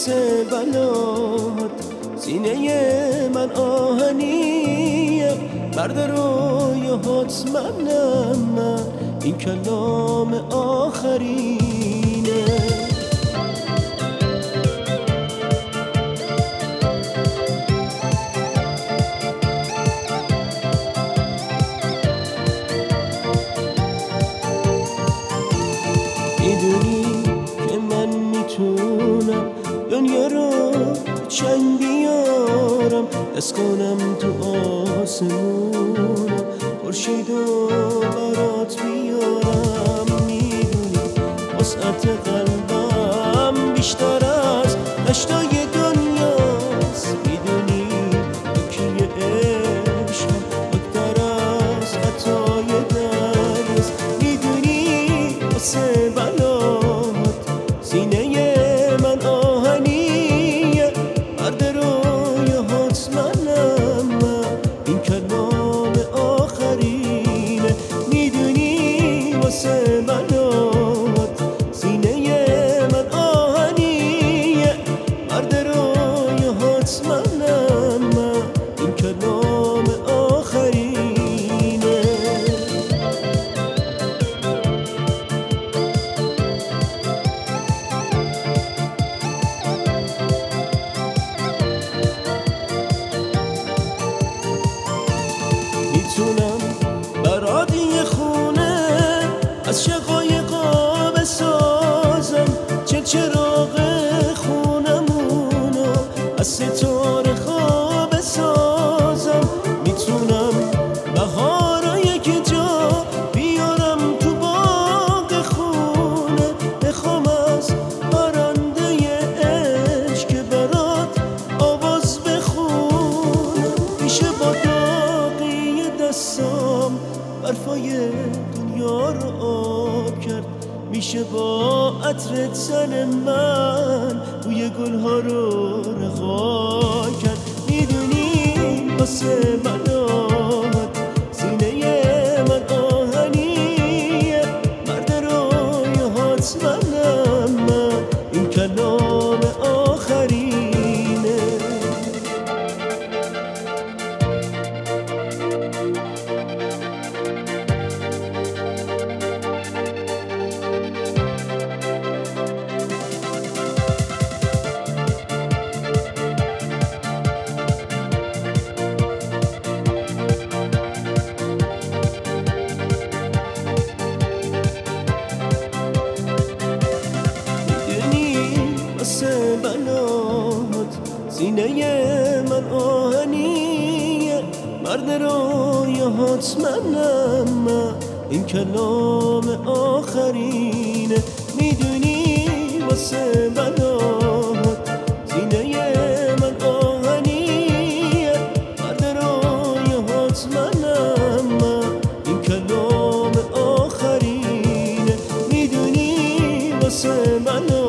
واسه بلاد سینه من آهنیه، مرد رویاهات منم من، این کلام آخرینه. میدونی که من میتونم دنیا رو چنگ بیارم، دست کنم تو آسمونم، خورشید و برات بیارم. میدونی وسعت قلبم بیشتر از دشتای دنیاست، میدونی یکی عشقم اکتر از خطای دریاست. میدونی واسه بلاد سینه من آهنیه، مرد رویاهات منم من، این کلام آخرینه. میدونی واسه بلاد سینه من آهنیه، مرد رویاهات منم من، این کلام آخرینه. میتونم برات یه خونه از شقایقا بسازم، چه چراغ خونمونو از ستاره خواب بسازم. میتونم بهارای که جا بیارم تو باغ خونه، بخوام از پرنده عشق که برات آواز بخونه. میشه با داغی دستام برفای دنیا رو آب کرد، میشه با عطر تن من بوی گلها رو رها کرد. میدونی واسه بلاد سینه من آهنیه، مرد رویاهات منم من، این کلام آخرینه. واسه بلاد سینه من آهنیه، مرد رویاهات منم من، این کلام آخرینه. میدونی واسه بلاد سینه من آهنیه، مرد رویاهات منم من، این کلام آخرینه. میدونی واسه بلاد